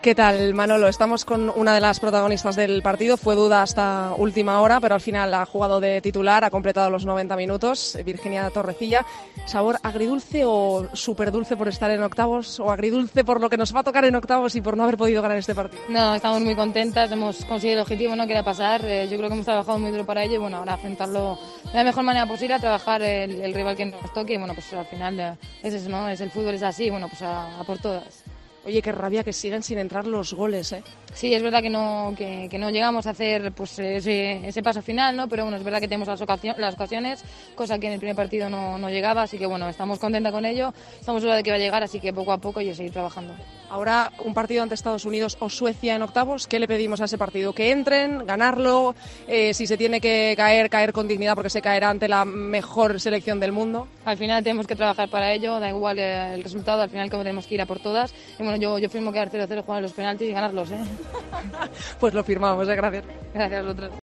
¿Qué tal, Manolo? Estamos con una de las protagonistas del partido. Fue duda hasta última hora, pero al final ha jugado de titular, ha completado los 90 minutos. Virginia Torrecilla. ¿Sabor agridulce o súper dulce por estar en octavos? ¿O agridulce por lo que nos va a tocar en octavos y por no haber podido ganar este partido? No, estamos muy contentas, hemos conseguido el objetivo, no quería pasar. Yo creo que hemos trabajado muy duro para ello y bueno, ahora afrontarlo de la mejor manera posible, a trabajar el rival que nos toque y bueno, pues al final es eso, ¿no? El fútbol es así, bueno, pues a por todas. Oye, qué rabia que siguen sin entrar los goles, ¿eh? Sí, es verdad que no llegamos a hacer pues ese paso final, ¿no? Pero bueno, es verdad que tenemos las ocasiones, cosa que en el primer partido no llegaba, así que bueno, estamos contentas con ello, estamos seguras de que va a llegar, así que poco a poco y a seguir trabajando. Ahora un partido ante Estados Unidos o Suecia en octavos, ¿qué le pedimos a ese partido? Que entren, ganarlo, si se tiene que caer con dignidad porque se caerá ante la mejor selección del mundo. Al final tenemos que trabajar para ello, da igual el resultado, al final como tenemos que ir a por todas. Y bueno, yo firmo quedar 0-0, jugar los penaltis y ganarlos, ¿eh? Pues lo firmamos, gracias. Gracias a vosotros.